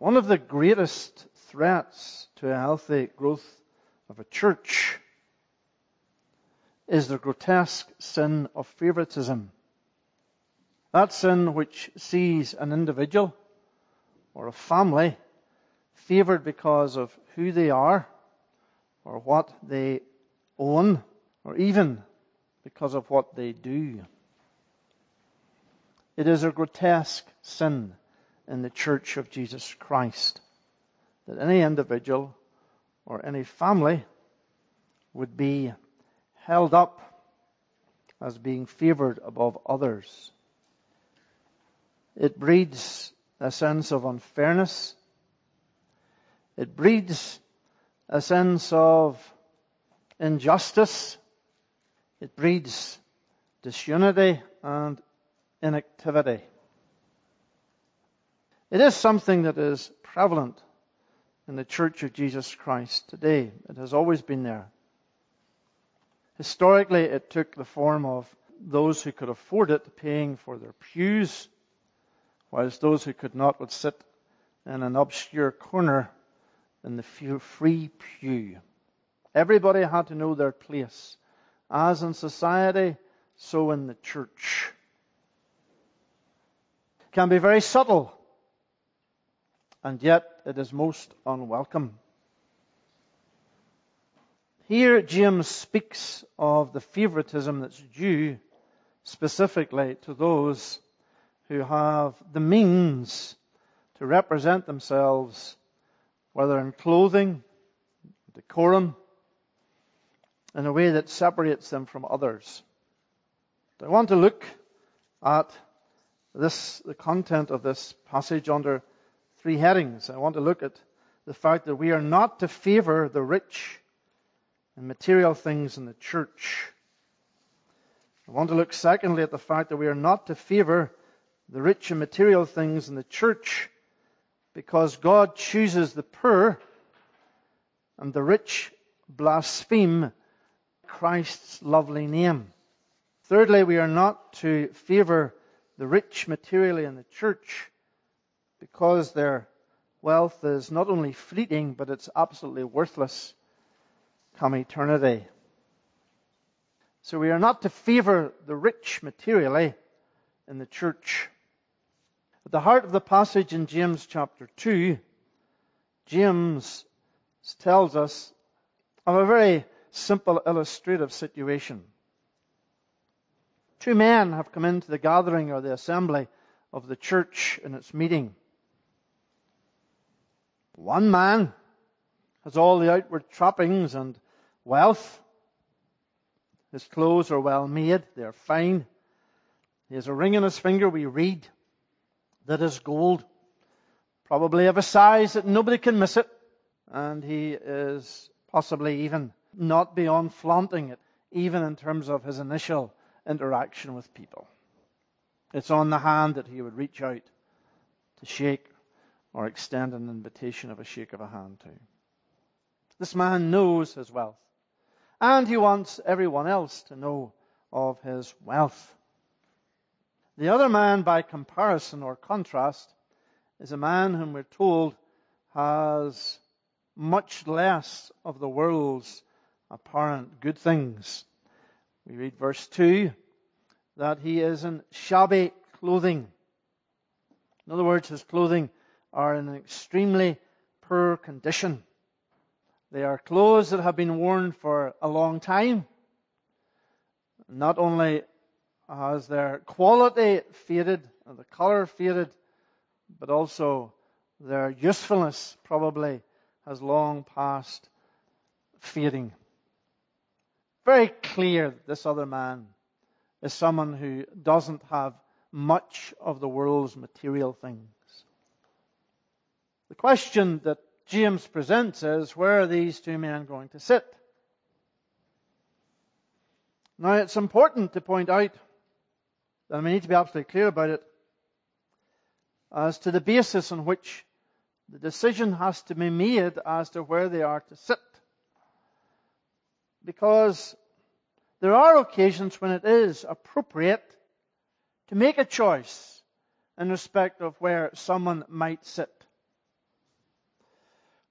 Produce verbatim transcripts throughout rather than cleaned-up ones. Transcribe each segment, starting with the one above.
One of the greatest threats to a healthy growth of a church is the grotesque sin of favoritism. That sin which sees an individual or a family favored because of who they are or what they own or even because of what they do. It is a grotesque sin in the Church of Jesus Christ that any individual or any family would be held up as being favored above others. It breeds a sense of unfairness. It breeds a sense of injustice. It breeds disunity and inactivity. It is something that is prevalent in the Church of Jesus Christ today. It has always been there. Historically, it took the form of those who could afford it paying for their pews, whilst those who could not would sit in an obscure corner in the free pew. Everybody had to know their place, as in society, so in the church. It can be very subtle, and yet it is most unwelcome. Here James speaks of the favoritism that's due specifically to those who have the means to represent themselves, whether in clothing, decorum, in a way that separates them from others. I want to look at this, the content of this passage under three headings. I want to look at the fact that we are not to favor the rich and material things in the church. I want to look secondly at the fact that we are not to favor the rich and material things in the church because God chooses the poor and the rich blaspheme Christ's lovely name. Thirdly, we are not to favor the rich materially in the church because their wealth is not only fleeting, but it's absolutely worthless come eternity. So we are not to favor the rich materially in the church. At the heart of the passage in James chapter two, James tells us of a very simple illustrative situation. Two men have come into the gathering or the assembly of the church in its meeting. One man has all the outward trappings and wealth. His clothes are well made, they are fine. He has a ring on his finger, we read, that is gold, probably of a size that nobody can miss it. And he is possibly even not beyond flaunting it, even in terms of his initial interaction with people. It's on the hand that he would reach out to shake or extend an invitation of a shake of a hand to. This man knows his wealth, and he wants everyone else to know of his wealth. The other man, by comparison or contrast, is a man whom we're told has much less of the world's apparent good things. We read verse two, that he is in shabby clothing. In other words, his clothing are in an extremely poor condition. They are clothes that have been worn for a long time. Not only has their quality faded, and the color faded, but also their usefulness probably has long past fading. Very clear that this other man is someone who doesn't have much of the world's material things. The question that James presents is, where are these two men going to sit? Now, it's important to point out, and we need to be absolutely clear about it, as to the basis on which the decision has to be made as to where they are to sit. Because there are occasions when it is appropriate to make a choice in respect of where someone might sit.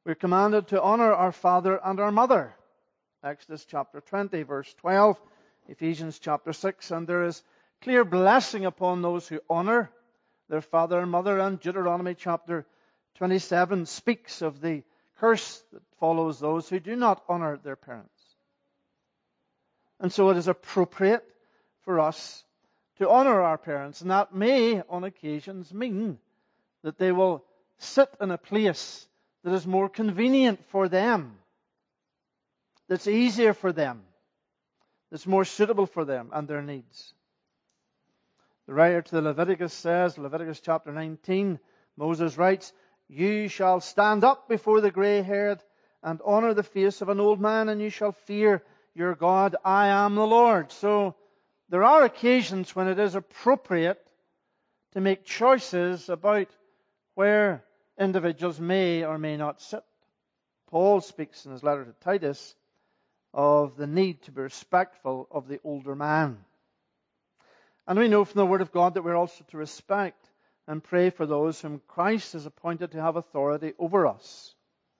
We're commanded to honor our father and our mother. Exodus chapter twenty, verse twelve, Ephesians chapter six, and there is clear blessing upon those who honor their father and mother, and Deuteronomy chapter twenty-seven speaks of the curse that follows those who do not honor their parents. And so it is appropriate for us to honor our parents, and that may on occasions mean that they will sit in a place that is more convenient for them, that's easier for them, that's more suitable for them and their needs. The writer to the Leviticus says, Leviticus chapter nineteen, Moses writes, "You shall stand up before the grey-haired and honor the face of an old man, and you shall fear your God. I am the Lord." So there are occasions when it is appropriate to make choices about where individuals may or may not sit. Paul speaks in his letter to Titus of the need to be respectful of the older man. And we know from the Word of God that we're also to respect and pray for those whom Christ has appointed to have authority over us.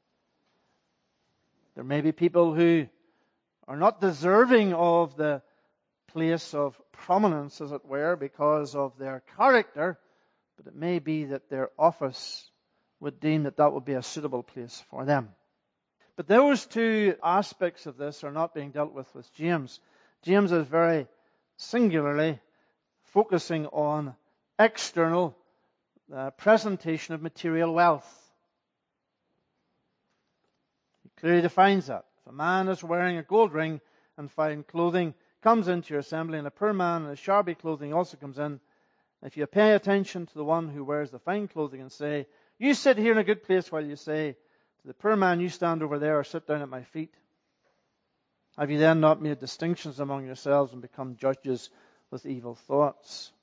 There may be people who are not deserving of the place of prominence, as it were, because of their character, but it may be that their office would deem that that would be a suitable place for them. But those two aspects of this are not being dealt with with James. James is very singularly focusing on external uh, presentation of material wealth. He clearly defines that. If a man is wearing a gold ring and fine clothing comes into your assembly, and a poor man in a shabby clothing also comes in, if you pay attention to the one who wears the fine clothing and say, "You sit here in a good place," while you say to the poor man, "You stand over there or sit down at my feet," have you then not made distinctions among yourselves and become judges with evil thoughts?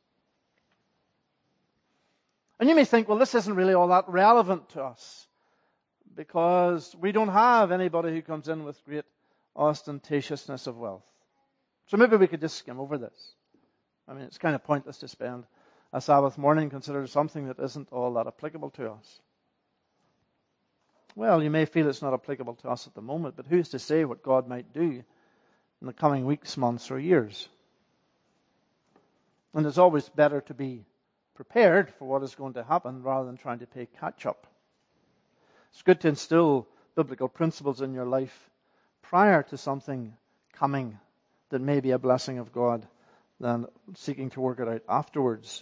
And you may think, well, this isn't really all that relevant to us, because we don't have anybody who comes in with great ostentatiousness of wealth. So maybe we could just skim over this. I mean, it's kind of pointless to spend a Sabbath morning considering something that isn't all that applicable to us. Well, you may feel it's not applicable to us at the moment, but who's to say what God might do in the coming weeks, months, or years? And it's always better to be prepared for what is going to happen rather than trying to play catch up. It's good to instill biblical principles in your life prior to something coming that may be a blessing of God than seeking to work it out afterwards.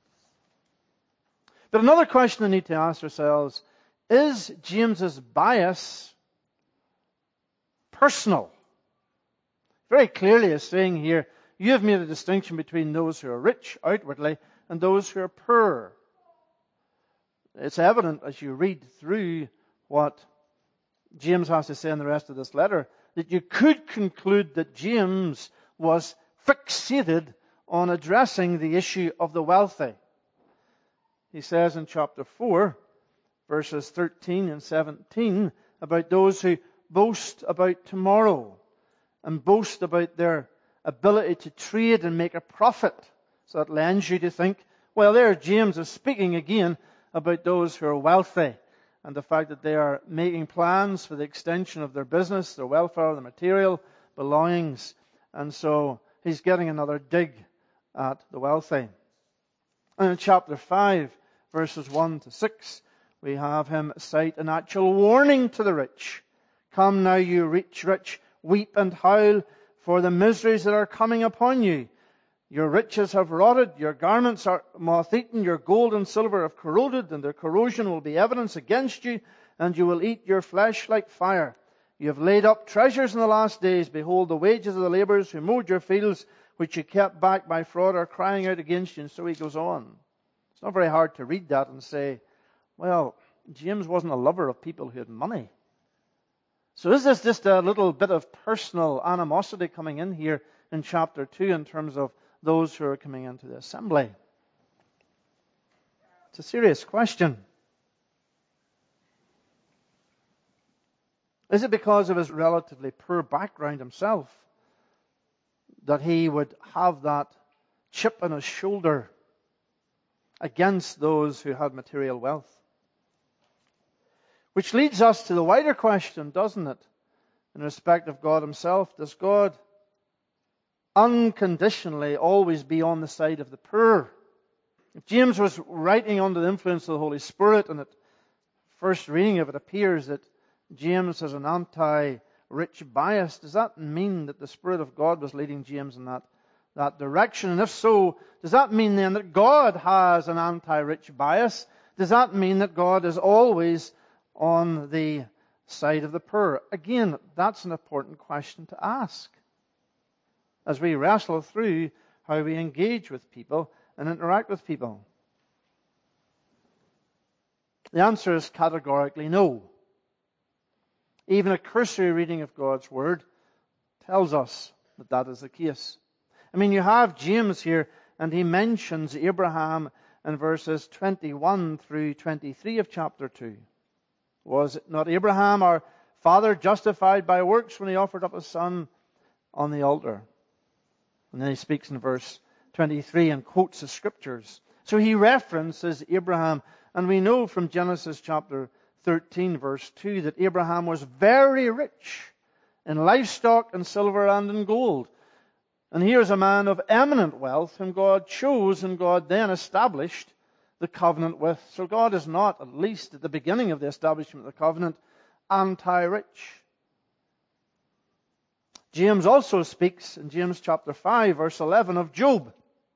But another question we need to ask ourselves, is James's bias personal? Very clearly is saying here, you have made a distinction between those who are rich outwardly and those who are poor. It's evident as you read through what James has to say in the rest of this letter that you could conclude that James was fixated on addressing the issue of the wealthy. He says in chapter four, verses thirteen and seventeen, about those who boast about tomorrow and boast about their ability to trade and make a profit. So that lends you to think, well, there James is speaking again about those who are wealthy and the fact that they are making plans for the extension of their business, their welfare, their material belongings. And so he's getting another dig at the wealthy. And in chapter five, verses one to six, we have him cite an actual warning to the rich. "Come now, you rich, rich, weep and howl for the miseries that are coming upon you. Your riches have rotted, your garments are moth-eaten, your gold and silver have corroded, and their corrosion will be evidence against you, and you will eat your flesh like fire. You have laid up treasures in the last days. Behold, the wages of the laborers who mowed your fields, which you kept back by fraud, are crying out against you." And so he goes on. It's not very hard to read that and say, well, James wasn't a lover of people who had money. So is this just a little bit of personal animosity coming in here in chapter two in terms of those who are coming into the assembly? It's a serious question. Is it because of his relatively poor background himself that he would have that chip on his shoulder against those who had material wealth? Which leads us to the wider question, doesn't it? In respect of God himself, does God unconditionally always be on the side of the poor? If James was writing under the influence of the Holy Spirit, and at first reading of it appears that James has an anti-rich bias, does that mean that the Spirit of God was leading James in that, that direction? And if so, does that mean then that God has an anti-rich bias? Does that mean that God is always on the side of the poor? Again, that's an important question to ask as we wrestle through how we engage with people and interact with people. The answer is categorically no. Even a cursory reading of God's Word tells us that that is the case. I mean, you have James here, and he mentions Abraham in verses twenty-one through twenty-three of chapter two. Was it not Abraham, our father, justified by works when he offered up his son on the altar? And then he speaks in verse twenty-three and quotes the scriptures. So he references Abraham, and we know from Genesis chapter thirteen verse two that Abraham was very rich in livestock and silver and in gold. And here's a man of eminent wealth whom God chose and God then established the covenant with. So God is not, at least at the beginning of the establishment of the covenant, anti-rich. James also speaks in James chapter five verse eleven of Job.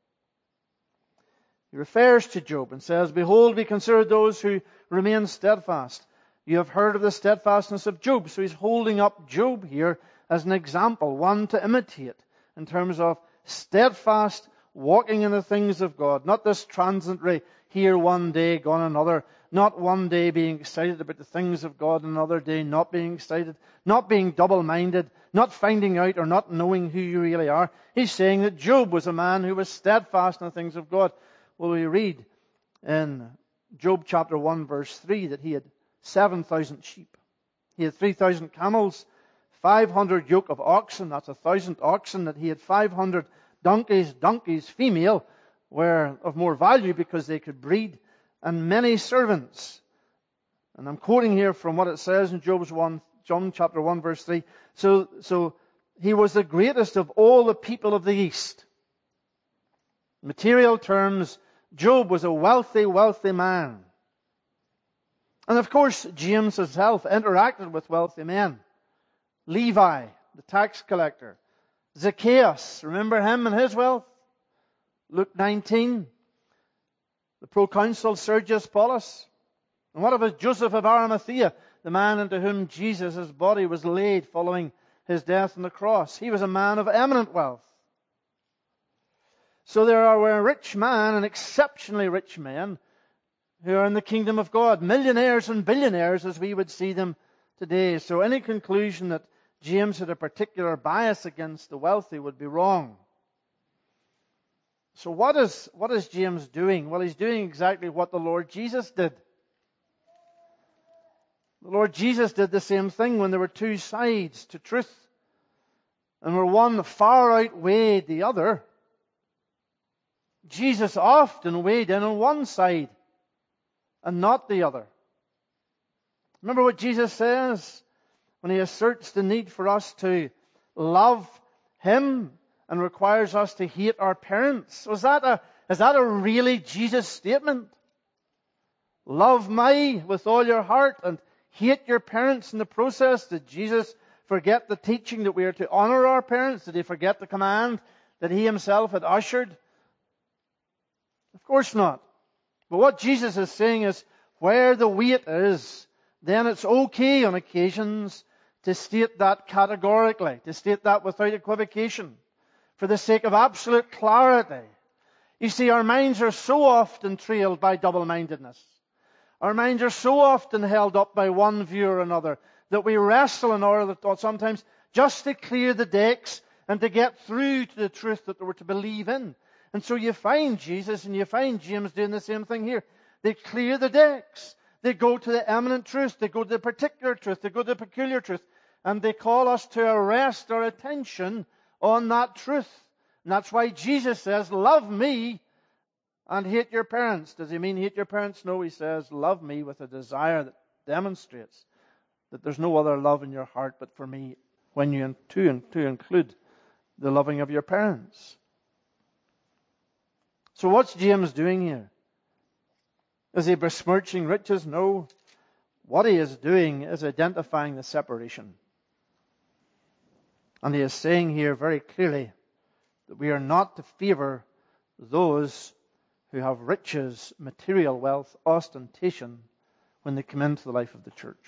He refers to Job and says, "Behold, we consider those who remain steadfast. You have heard of the steadfastness of Job." So he's holding up Job here as an example, one to imitate in terms of steadfast walking in the things of God. Not this transitory, here one day, gone another. Not one day being excited about the things of God, another day not being excited. Not being double-minded. Not finding out or not knowing who you really are. He's saying that Job was a man who was steadfast in the things of God. Well, we read in Job chapter one verse three that he had seven thousand sheep. He had three thousand camels, five hundred yoke of oxen, that's a thousand oxen, that he had five hundred donkeys, donkeys female, were of more value because they could breed, and many servants. And I'm quoting here from what it says in Job's one, John chapter one verse three. So, so he was the greatest of all the people of the East. In material terms, Job was a wealthy, wealthy man. And of course, James himself interacted with wealthy men. Levi, the tax collector. Zacchaeus, remember him and his wealth? Luke nineteen. The proconsul Sergius Paulus. And what about Joseph of Arimathea, the man into whom Jesus' body was laid following his death on the cross? He was a man of eminent wealth. So there are a rich man and exceptionally rich men who are in the kingdom of God. Millionaires and billionaires as we would see them today. So any conclusion that James had a particular bias against the wealthy would be wrong. So what is, what is James doing? Well, he's doing exactly what the Lord Jesus did. The Lord Jesus did the same thing when there were two sides to truth. And where one far outweighed the other, Jesus often weighed in on one side and not the other. Remember what Jesus says when he asserts the need for us to love him and requires us to hate our parents. Was that a, is that a really Jesus statement? Love me with all your heart and hate your parents in the process. Did Jesus forget the teaching that we are to honor our parents? Did he forget the command that he himself had ushered? Of course not. But what Jesus is saying is, where the weight is, then it's okay on occasions to state that categorically, to state that without equivocation, for the sake of absolute clarity. You see, our minds are so often trailed by double-mindedness. Our minds are so often held up by one view or another that we wrestle in order that sometimes just to clear the decks and to get through to the truth that we're to believe in. And so you find Jesus and you find James doing the same thing here. They clear the decks. They go to the eminent truth. They go to the particular truth. They go to the peculiar truth. And they call us to arrest our attention on that truth. And that's why Jesus says, love me and hate your parents. Does he mean hate your parents? No, he says, love me with a desire that demonstrates that there's no other love in your heart but for me, when you to, to include the loving of your parents. So what's James doing here? Is he besmirching riches? No. What he is doing is identifying the separation. And he is saying here very clearly that we are not to favor those who have riches, material wealth, ostentation when they come into the life of the church.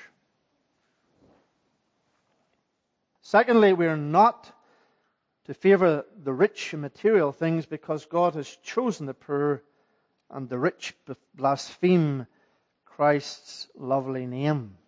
Secondly, we are not to favor the rich in material things because God has chosen the poor, and the rich blaspheme Christ's lovely name.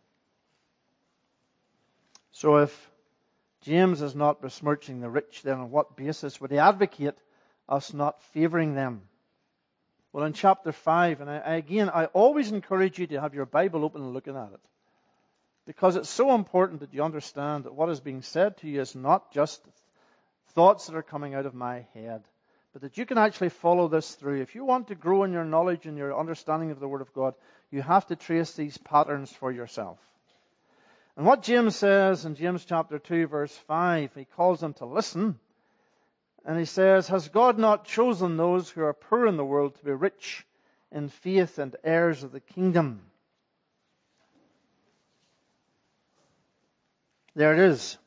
So if James is not besmirching the rich, then on what basis would he advocate us not favoring them? Well, in chapter five, and I, again, I always encourage you to have your Bible open and looking at it, because it's so important that you understand that what is being said to you is not just thoughts that are coming out of my head, but that you can actually follow this through. If you want to grow in your knowledge and your understanding of the Word of God, you have to trace these patterns for yourself. And what James says in James chapter two, verse five, he calls them to listen. And he says, has God not chosen those who are poor in the world to be rich in faith and heirs of the kingdom? There it is.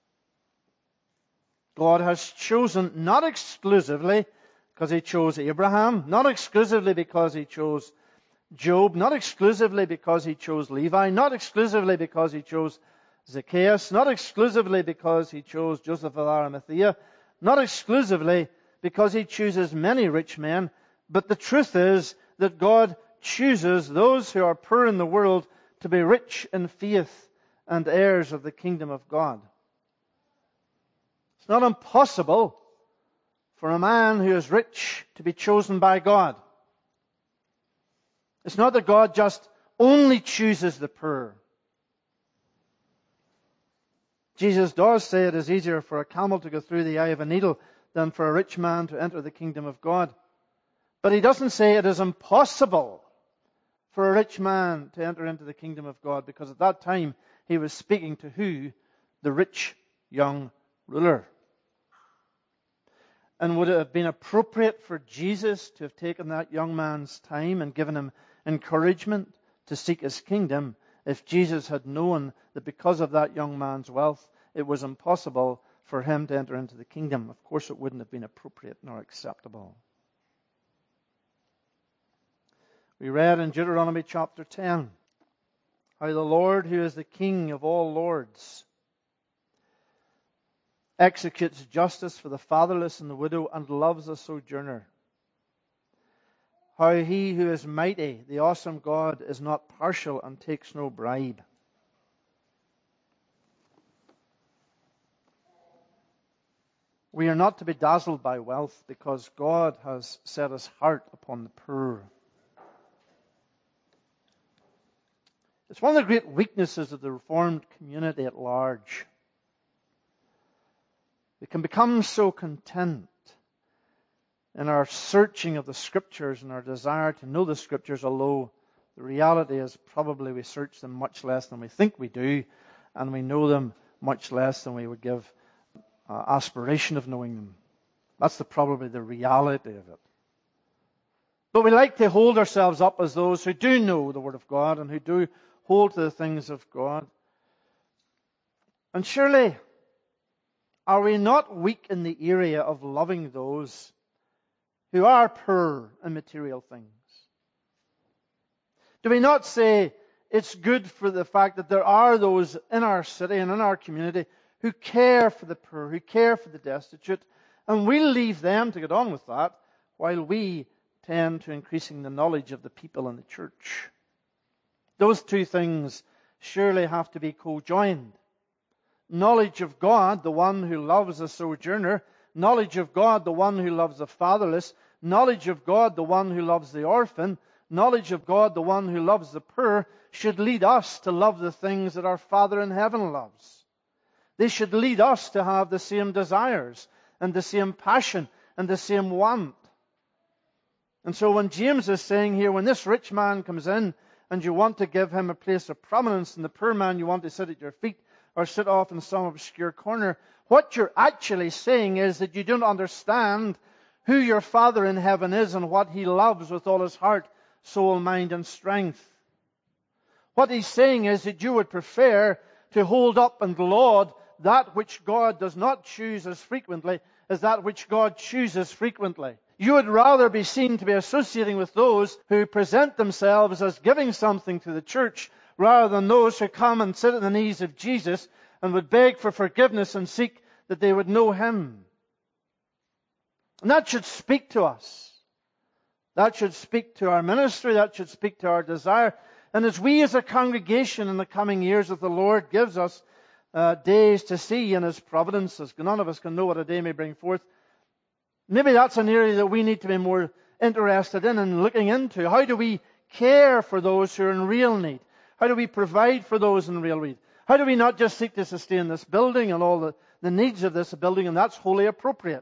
God has chosen, not exclusively because he chose Abraham, not exclusively because he chose Job, not exclusively because he chose Levi, not exclusively because he chose Zacchaeus, not exclusively because he chose Joseph of Arimathea, not exclusively because he chooses many rich men, but the truth is that God chooses those who are poor in the world to be rich in faith and heirs of the kingdom of God. It's not impossible for a man who is rich to be chosen by God. It's not that God just only chooses the poor. Jesus does say it is easier for a camel to go through the eye of a needle than for a rich man to enter the kingdom of God. But he doesn't say it is impossible for a rich man to enter into the kingdom of God, because at that time he was speaking to who? The rich young ruler. And would it have been appropriate for Jesus to have taken that young man's time and given him encouragement to seek his kingdom if Jesus had known that because of that young man's wealth, it was impossible for him to enter into the kingdom? Of course, it wouldn't have been appropriate nor acceptable. We read in Deuteronomy chapter ten how the Lord, who is the King of all lords, executes justice for the fatherless and the widow and loves the sojourner. How he who is mighty, the awesome God, is not partial and takes no bribe. We are not to be dazzled by wealth, because God has set his heart upon the poor. It's one of the great weaknesses of the Reformed community at large. We can become so content in our searching of the Scriptures and our desire to know the Scriptures, although the reality is probably we search them much less than we think we do, and we know them much less than we would give uh, aspiration of knowing them. That's the, probably the reality of it. But we like to hold ourselves up as those who do know the Word of God and who do hold to the things of God. And surely, are we not weak in the area of loving those who are poor in material things? Do we not say it's good for the fact that there are those in our city and in our community who care for the poor, who care for the destitute, and we'll leave them to get on with that while we tend to increasing the knowledge of the people in the church? Those two things surely have to be co-joined. Knowledge of God, the one who loves the sojourner. Knowledge of God, the one who loves the fatherless. Knowledge of God, the one who loves the orphan. Knowledge of God, the one who loves the poor, should lead us to love the things that our Father in heaven loves. They should lead us to have the same desires and the same passion and the same want. And so when James is saying here, when this rich man comes in and you want to give him a place of prominence, and the poor man you want to sit at your feet or sit off in some obscure corner. What you're actually saying is that you don't understand who your Father in heaven is and what he loves with all his heart, soul, mind, and strength. What he's saying is that you would prefer to hold up and laud that which God does not choose as frequently as that which God chooses frequently. You would rather be seen to be associating with those who present themselves as giving something to the church rather than those who come and sit at the knees of Jesus and would beg for forgiveness and seek that they would know him. And that should speak to us. That should speak to our ministry. That should speak to our desire. And as we as a congregation in the coming years, if the Lord gives us uh, days to see in his providence, as none of us can know what a day may bring forth, maybe that's an area that we need to be more interested in and looking into. How do we care for those who are in real need? How do we provide for those in real need? How do we not just seek to sustain this building and all the, the needs of this building, and that's wholly appropriate.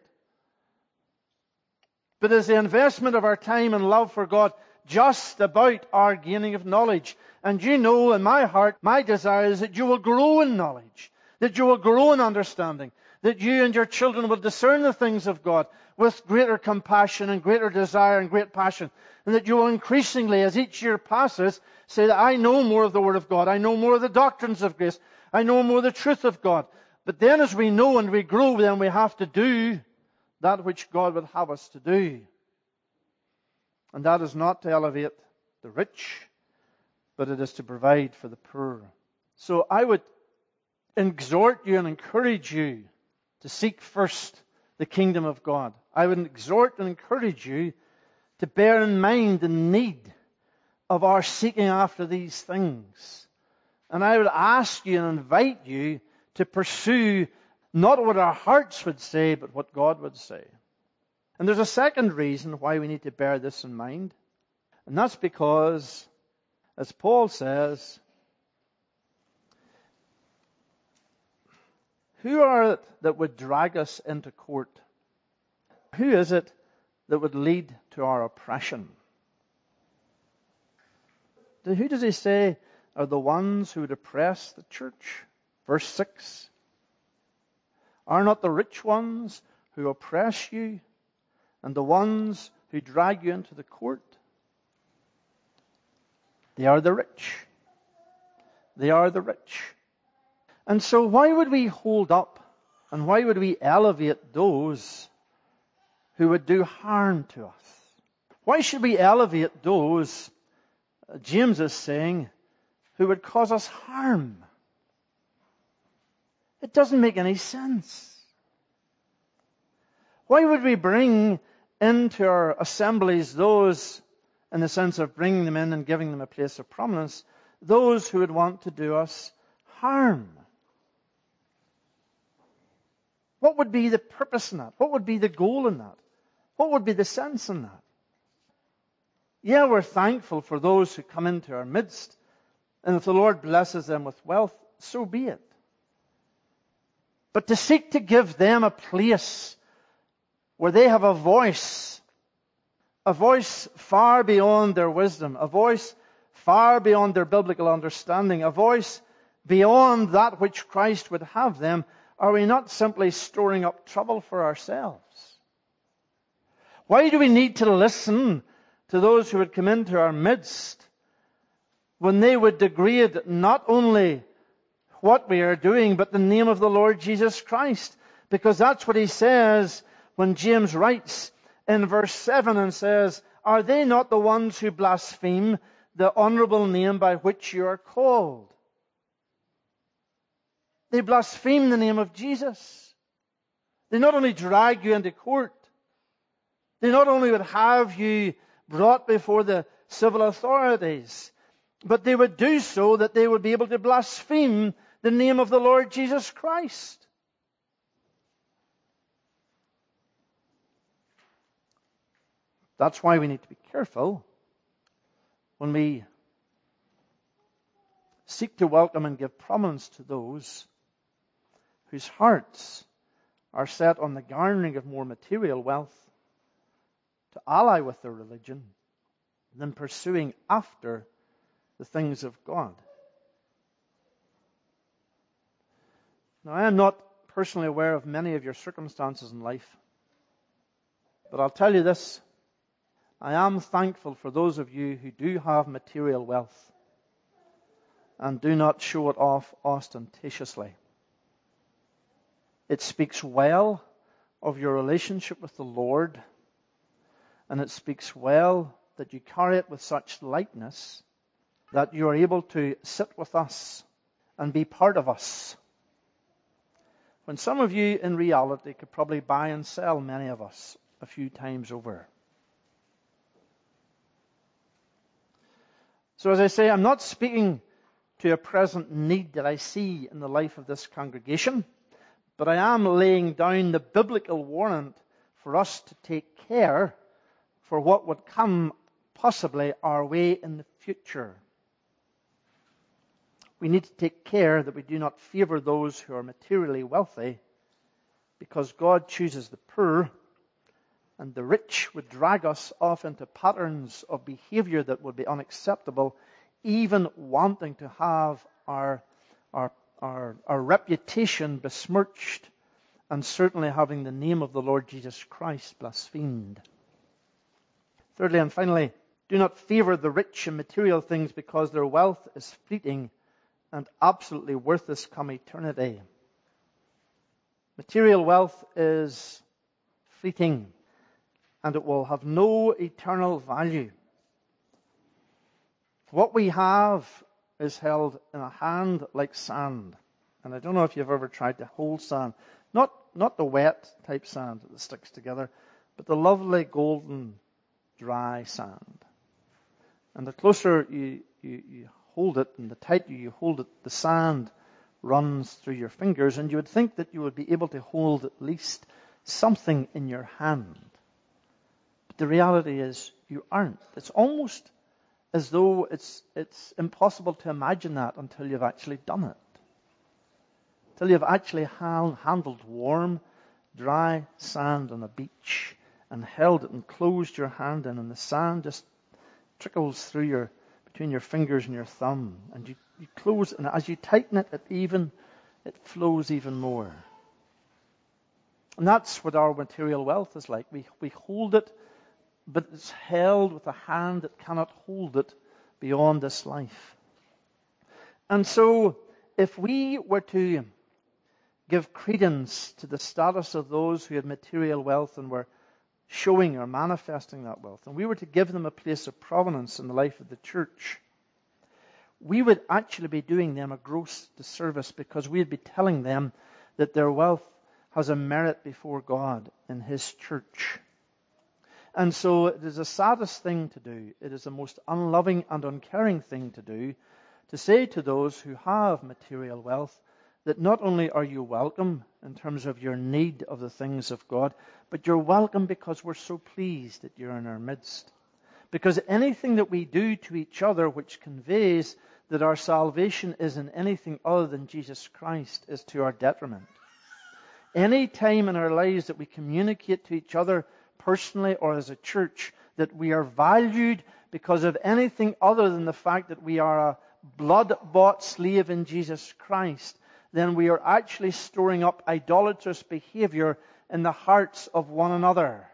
But is the investment of our time and love for God just about our gaining of knowledge? And you know, in my heart, my desire is that you will grow in knowledge, that you will grow in understanding, that you and your children will discern the things of God with greater compassion and greater desire and great passion, and that you will increasingly, as each year passes, say that I know more of the Word of God, I know more of the doctrines of grace, I know more of the truth of God. But then as we know and we grow, then we have to do that which God would have us to do. And that is not to elevate the rich, but it is to provide for the poor. So I would exhort you and encourage you to seek first the kingdom of God. I would exhort and encourage you to bear in mind the need of our seeking after these things. And I would ask you and invite you to pursue not what our hearts would say, but what God would say. And there's a second reason why we need to bear this in mind. And that's because, as Paul says, who are it that would drag us into court? Who is it that would lead to our oppression? Who does he say are the ones who would oppress the church? Verse six. Are not the rich ones who oppress you, and the ones who drag you into the court? They are the rich. They are the rich. And so why would we hold up and why would we elevate those who would do harm to us? Why should we elevate those, James is saying, who would cause us harm? It doesn't make any sense. Why would we bring into our assemblies those, in the sense of bringing them in and giving them a place of prominence, those who would want to do us harm? What would be the purpose in that? What would be the goal in that? What would be the sense in that? Yeah, we're thankful for those who come into our midst, and if the Lord blesses them with wealth, so be it. But to seek to give them a place where they have a voice, a voice far beyond their wisdom, a voice far beyond their biblical understanding, a voice beyond that which Christ would have them, are we not simply storing up trouble for ourselves? Why do we need to listen to those who would come into our midst when they would degrade not only what we are doing, but the name of the Lord Jesus Christ? Because that's what he says when James writes in verse seven and says, are they not the ones who blaspheme the honorable name by which you are called? They blaspheme the name of Jesus. They not only drag you into court, they not only would have you brought before the civil authorities, but they would do so that they would be able to blaspheme the name of the Lord Jesus Christ. That's why we need to be careful when we seek to welcome and give prominence to those whose hearts are set on the garnering of more material wealth to ally with their religion than pursuing after the things of God. Now, I am not personally aware of many of your circumstances in life, but I'll tell you this. I am thankful for those of you who do have material wealth and do not show it off ostentatiously. It speaks well of your relationship with the Lord, and it speaks well that you carry it with such lightness that you are able to sit with us and be part of us. When some of you in reality could probably buy and sell many of us a few times over. So as I say, I'm not speaking to a present need that I see in the life of this congregation, but I am laying down the biblical warrant for us to take care for what would come possibly our way in the future. We need to take care that we do not favor those who are materially wealthy, because God chooses the poor, and the rich would drag us off into patterns of behavior that would be unacceptable, even wanting to have our, our, our, our reputation besmirched, and certainly having the name of the Lord Jesus Christ blasphemed. Thirdly and finally, do not favor the rich in material things, because their wealth is fleeting and absolutely worthless come eternity. Material wealth is fleeting, and it will have no eternal value. What we have is held in a hand like sand. And I don't know if you've ever tried to hold sand. Not, not the wet type sand that sticks together, but the lovely golden dry sand. And the closer you, you, you hold it and the tighter you hold it, the sand runs through your fingers, and you would think that you would be able to hold at least something in your hand. But the reality is you aren't. It's almost as though it's it's impossible to imagine that until you've actually done it. Until you've actually ha- handled warm, dry sand on a beach and held it and closed your hand in, and the sand just trickles through your between your fingers and your thumb, and you, you close it, and as you tighten it, it even it flows even more. And that's what our material wealth is like. We we hold it, but it's held with a hand that cannot hold it beyond this life. And so, if we were to give credence to the status of those who had material wealth and were showing or manifesting that wealth, and we were to give them a place of prominence in the life of the church, we would actually be doing them a gross disservice, because we'd be telling them that their wealth has a merit before God in His church. And so it is the saddest thing to do. It is the most unloving and uncaring thing to do, to say to those who have material wealth that not only are you welcome in terms of your need of the things of God, but you're welcome because we're so pleased that you're in our midst. Because anything that we do to each other which conveys that our salvation is in anything other than Jesus Christ is to our detriment. Any time in our lives that we communicate to each other personally or as a church that we are valued because of anything other than the fact that we are a blood-bought slave in Jesus Christ, then we are actually storing up idolatrous behavior in the hearts of one another.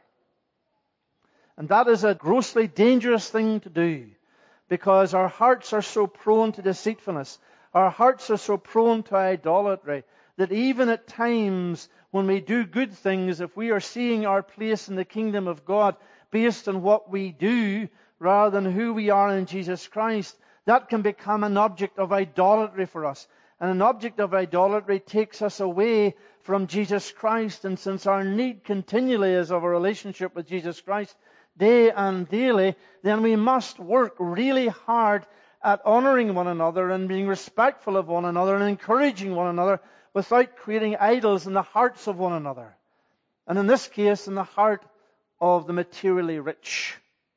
And that is a grossly dangerous thing to do, because our hearts are so prone to deceitfulness. Our hearts are so prone to idolatry that even at times when we do good things, if we are seeing our place in the kingdom of God based on what we do rather than who we are in Jesus Christ, that can become an object of idolatry for us. And an object of idolatry takes us away from Jesus Christ. And since our need continually is of a relationship with Jesus Christ day and daily, then we must work really hard at honoring one another and being respectful of one another and encouraging one another without creating idols in the hearts of one another. And in this case, in the heart of the materially rich.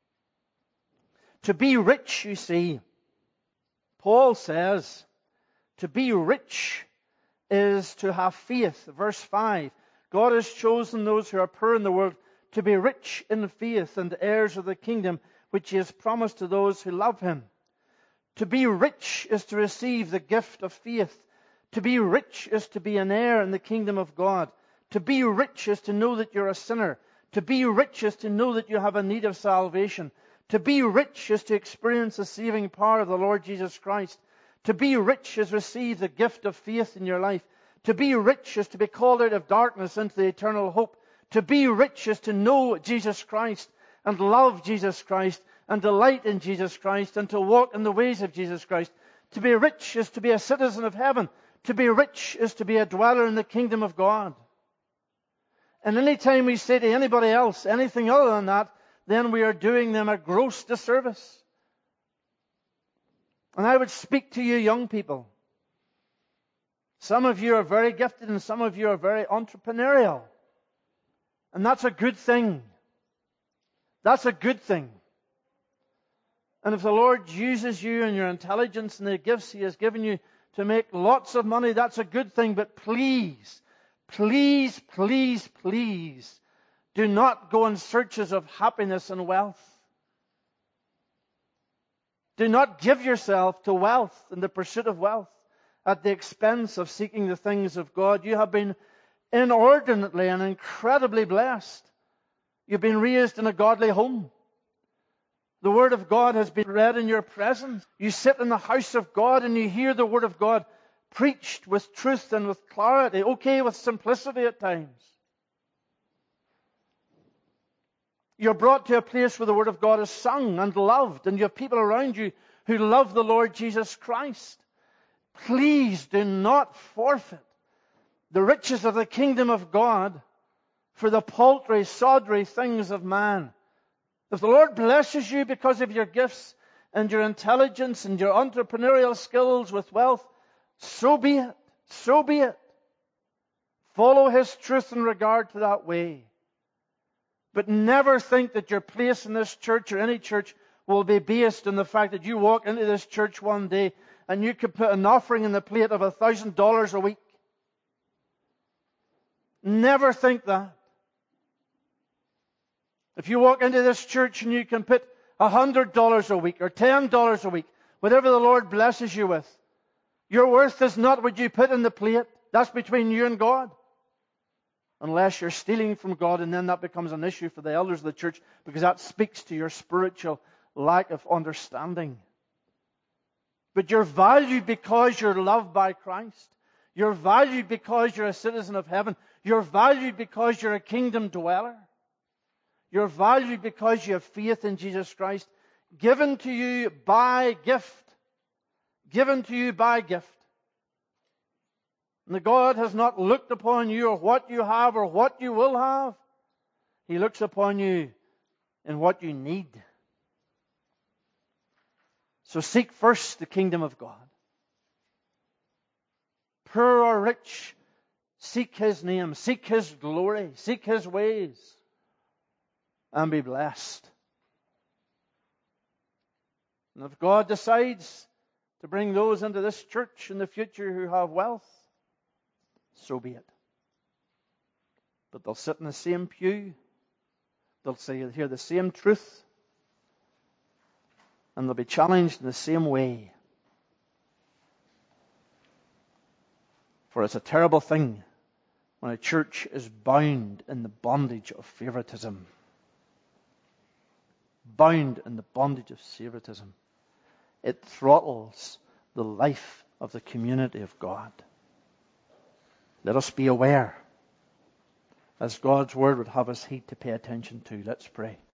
To be rich, you see, Paul says, to be rich is to have faith. Verse five, God has chosen those who are poor in the world to be rich in faith and heirs of the kingdom which He has promised to those who love Him. To be rich is to receive the gift of faith. To be rich is to be an heir in the kingdom of God. To be rich is to know that you're a sinner. To be rich is to know that you have a need of salvation. To be rich is to experience the saving power of the Lord Jesus Christ. To be rich is receive the gift of faith in your life. To be rich is to be called out of darkness into the eternal hope. To be rich is to know Jesus Christ and love Jesus Christ and delight in Jesus Christ and to walk in the ways of Jesus Christ. To be rich is to be a citizen of heaven. To be rich is to be a dweller in the kingdom of God. And any time we say to anybody else anything other than that, then we are doing them a gross disservice. And I would speak to you young people. Some of you are very gifted and some of you are very entrepreneurial. And that's a good thing. That's a good thing. And if the Lord uses you and your intelligence and the gifts He has given you to make lots of money, that's a good thing. But please, please, please, please, do not go in searches of happiness and wealth. Do not give yourself to wealth and the pursuit of wealth at the expense of seeking the things of God. You have been inordinately and incredibly blessed. You've been raised in a godly home. The Word of God has been read in your presence. You sit in the house of God and you hear the Word of God preached with truth and with clarity, okay, with simplicity at times. You're brought to a place where the Word of God is sung and loved, and you have people around you who love the Lord Jesus Christ. Please do not forfeit the riches of the kingdom of God for the paltry, soddery things of man. If the Lord blesses you because of your gifts and your intelligence and your entrepreneurial skills with wealth, so be it. So be it. Follow His truth in regard to that way. But never think that your place in this church or any church will be based on the fact that you walk into this church one day and you could put an offering in the plate of a thousand dollars a week. Never think that. If you walk into this church and you can put a hundred dollars a week or ten dollars a week, whatever the Lord blesses you with, your worth is not what you put in the plate. That's between you and God. Unless you're stealing from God, and then that becomes an issue for the elders of the church, because that speaks to your spiritual lack of understanding. But you're valued because you're loved by Christ. You're valued because you're a citizen of heaven. You're valued because you're a kingdom dweller. You're valued because you have faith in Jesus Christ, given to you by gift. Given to you by gift. And the God has not looked upon you or what you have or what you will have. He looks upon you in what you need. So seek first the kingdom of God. Poor or rich, seek His name, seek His glory, seek His ways, and be blessed. And if God decides to bring those into this church in the future who have wealth, so be it. But they'll sit in the same pew. They'll say, hear the same truth. And they'll be challenged in the same way. For it's a terrible thing when a church is bound in the bondage of favoritism. Bound in the bondage of favoritism. It throttles the life of the community of God. Let us be aware, as God's Word would have us heed to pay attention to. Let's pray.